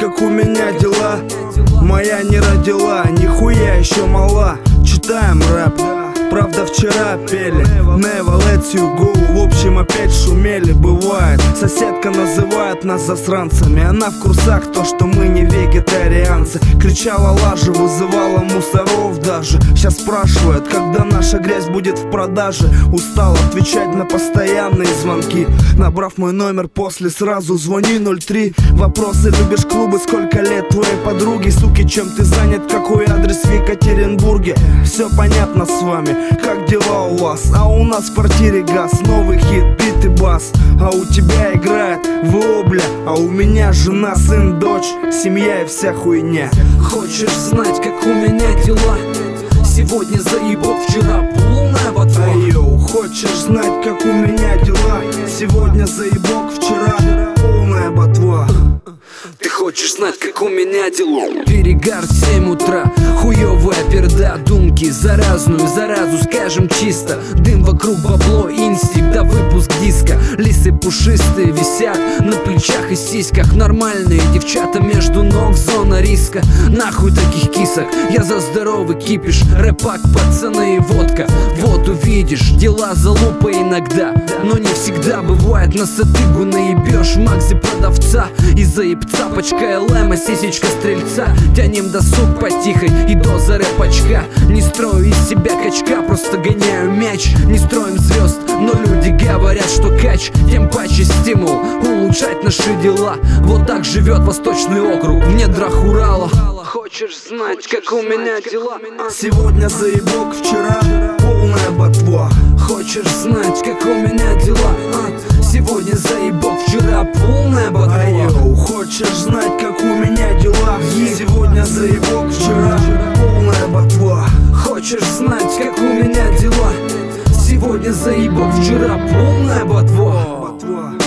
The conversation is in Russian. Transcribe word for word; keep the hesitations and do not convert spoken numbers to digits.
как у меня дела? Моя не родила, нихуя еще мала. Читаем рэп, правда вчера пели Never let you go, в общем опять шумели. Бывает, соседка называет нас засранцами. Она в курсах то, что мы не вегетарианцы. Кричала лажи, вызывала мусоров даже. Сейчас спрашивает, когда наша грязь будет в продаже. Устал отвечать на постоянные звонки. Набрав мой номер после, сразу звони ноль три. Вопросы: любишь клубы, сколько лет твоей подруги? Суки, чем ты занят, какой адрес в Екатеринбурге? Все понятно с вами, как дела у вас? А у нас в квартире газ, новый хит, бит и бас. А у тебя играет вобля, а у меня жена, сын, дочь, семья и вся хуйня. Хочешь знать, как у меня дела? Сегодня заебок, вчера полная ботва. Айоу, хочешь знать, как у меня дела? Сегодня заебок, вчера полная ботва. Ты хочешь знать, как у меня дела? Перегар в семь утра, хуёвая перда, думки заразную заразу, скажем чисто. Дым вокруг, бабло, инстинкт, да выпуск диска. Лисы пушистые висят на плечах и сиськах. Нормальные девчата между ног, зона риска. Нахуй таких кисок, я за здоровый кипиш. Рэпак, пацаны и водка. Вот увидишь, дела залупа иногда, но не всегда бывает. На сатыгу наебёшь Макси продавца и заебца. Пачка ЛМ, сисечка стрельца. Тянем досуг потихой и доза рэпачка. Не строю из себя качка, просто гоняю мяч. Не строим звезд, но люди говорят, что кач. Тем паче стимул улучшать наши дела. Вот так живет Восточный округ в недрах Урала. Хочешь знать, как у меня дела? Сегодня заебок, вчера полная ботва. Хочешь знать, как у меня дела? Сегодня заебок, вчера полная ботва. Айоу, хочешь знать, как у меня дела? Сегодня заебок, вчера полная ботва. Хочешь знать, как у меня дела? Сегодня заебок, вчера полная ботва.